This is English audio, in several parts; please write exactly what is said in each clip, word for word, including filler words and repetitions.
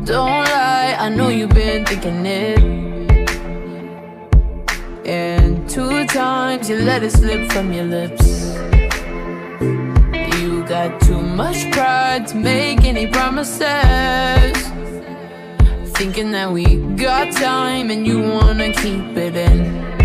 Don't lie, I know you've been thinking it. And two times you let it slip from your lips. You got too much pride to make any promises, thinking that we got time and you wanna keep it in.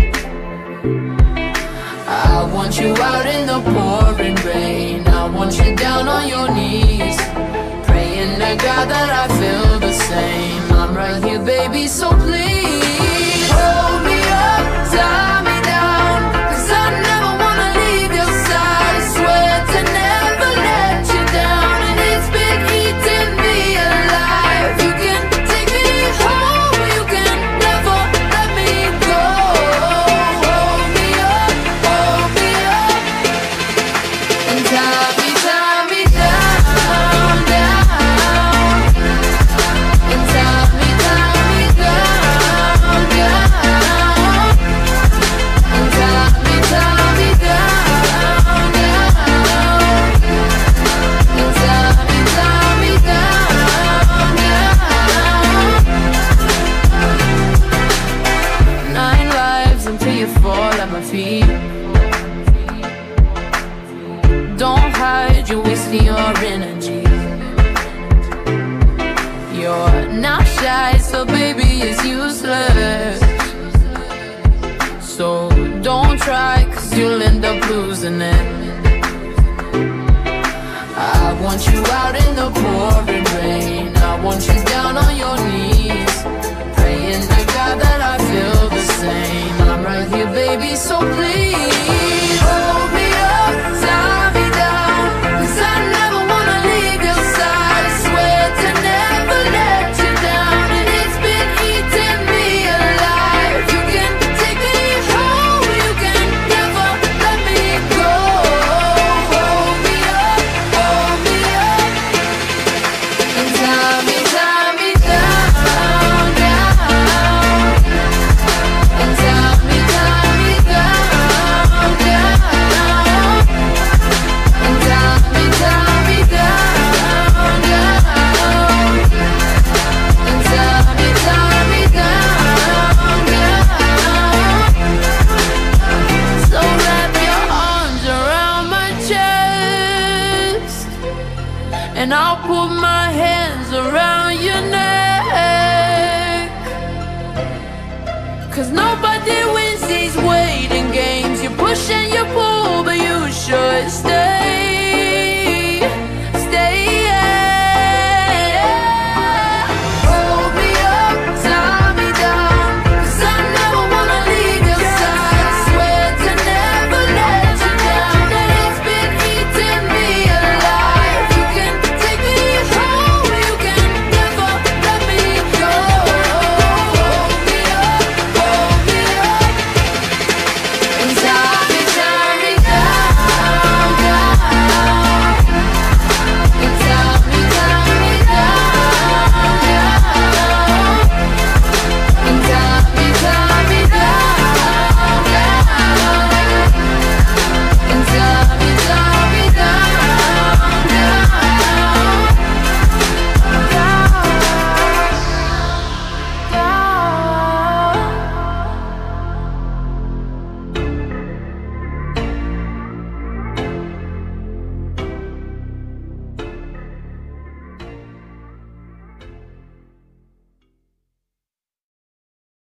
I want you out in the pouring rain, I want you down on your knees, praying to God that I feel the same. I'm right here, baby, so please hold me up, tie me down, 'cause I never wanna leave your side. I swear to never let you down, and it's been eating me alive. You can take me home, you can never let me go. Hold me up, hold me up, and tie me, tie me down, down, and tie me, tie me down, down, and tie me, tie me down, down, and tie me, tie me down, down. Nine lives until you fall at my feet. Don't hide, you're wasting your energy. You're not shy, so baby, it's useless. So don't try, 'cause you'll end up losing it. I want you out in the pouring rain, I want you down on your knees, praying to God that I feel the same. I'm right here, baby, so please hold me up, tie me down, 'cause I never wanna leave your side. I swear to never let you down, and it's been eating me alive. You can take me home, you can never let me go. Hold me up, hold me up, and tie me, tie me down, down, and tie me, tie me down, down, and tie me, tie me down, down, and tie me, tie me down, down. So wrap your arms around my chest, and I'll put my hands around your neck. 'Cause nobody wins these waiting games. You're pushing your